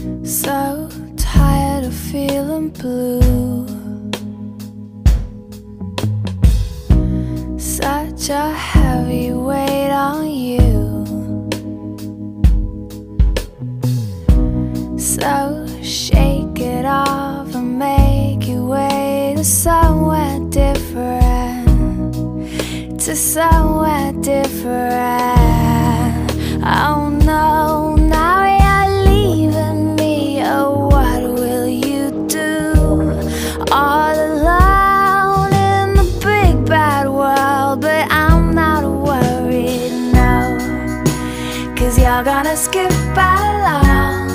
So tired of feeling blue. Such a heavy weight on you. So shake it off and make your way to somewhere different. To somewhere different. Oh no, now you're leaving me. Oh, what will you do? All alone in the big bad world. But I'm not worried, no, 'cause you're gonna skip along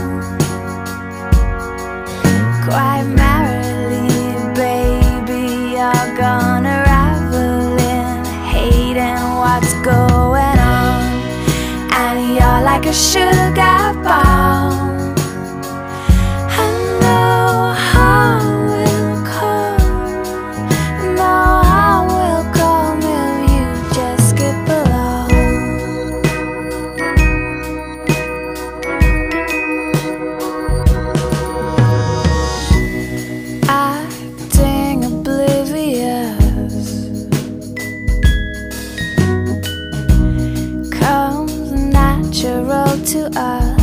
quite merrily, baby. You're gonna revel in hating what's going on. And you're like a sugar bomb. I know harm will come. No harm will come if you just skip along. Acting oblivious comes natural to us.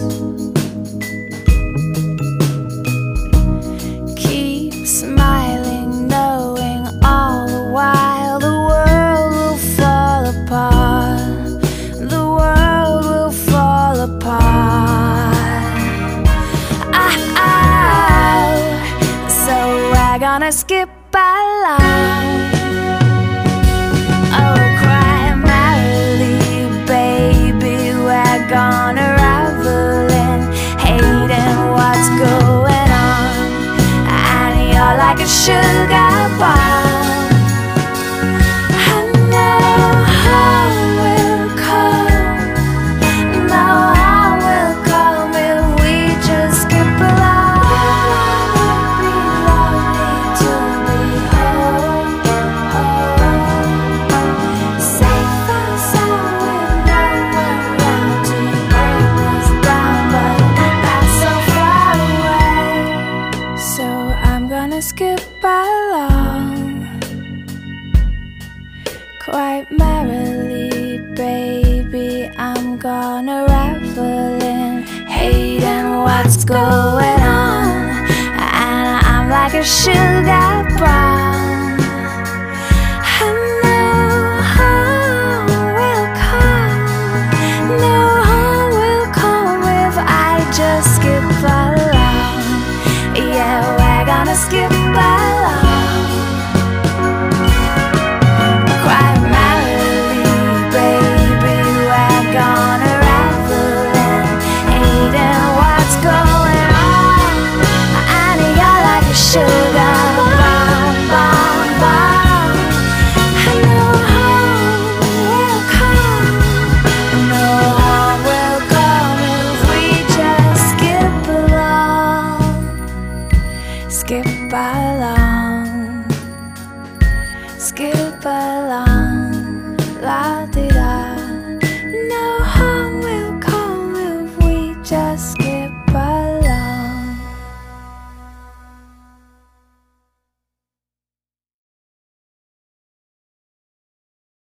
Keep smiling, knowing all the while the world will fall apart. The world will fall apart. So we're gonna skip along. Oh, cry merrily, baby. We're gonna revel in hating what's going on. And you're like a sugar bomb. I know harm will come. No harm will come if we just skip along. Be lovely to be home, safe and sound with no one around to break us down, but that's so far away. So I'm gonna skip along quite merrily, baby. I'm gonna revel in hating what's going on. And I'm like a sugar bomb.